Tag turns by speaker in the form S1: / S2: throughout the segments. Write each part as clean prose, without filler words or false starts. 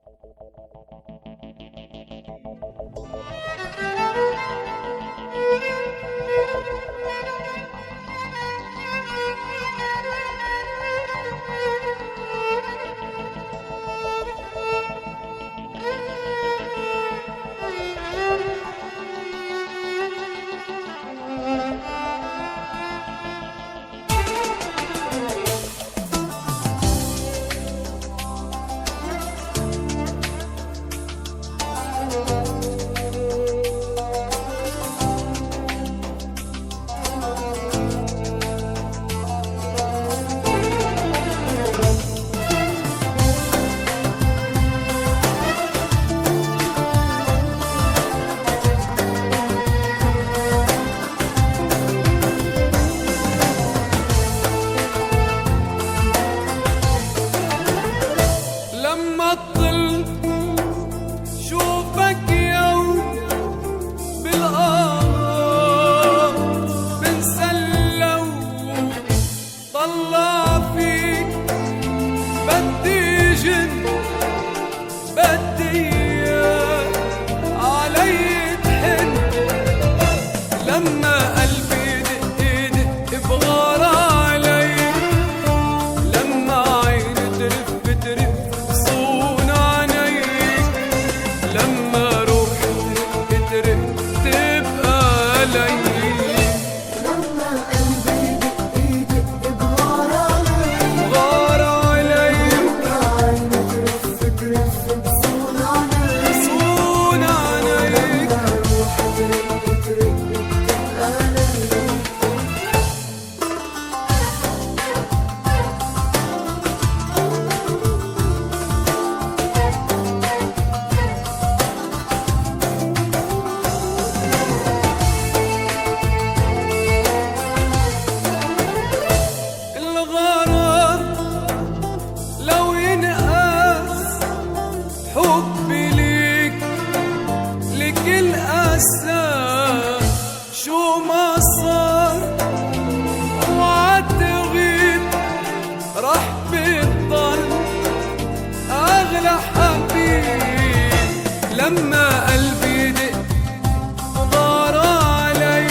S1: لما قلبي دق غار علي،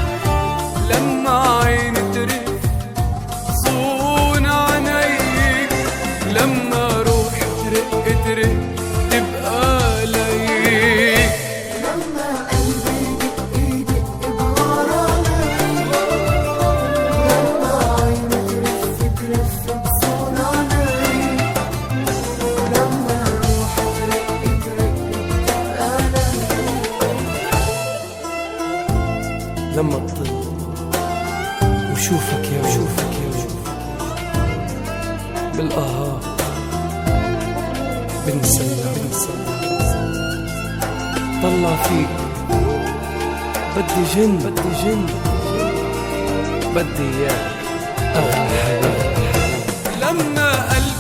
S1: لما عيني ترف صون عينيك، لما روحي ترق ترق تبقى ليك،
S2: لما قلبي دق دق غار علي، لما عيني ترف ترف صون عينيك، لما روحي ترق ترق
S1: لما تطل وشوفك يا بالآهات بنسلى طلع فيك بدي جن بدي اياك اغلى حبيب. لما قلبي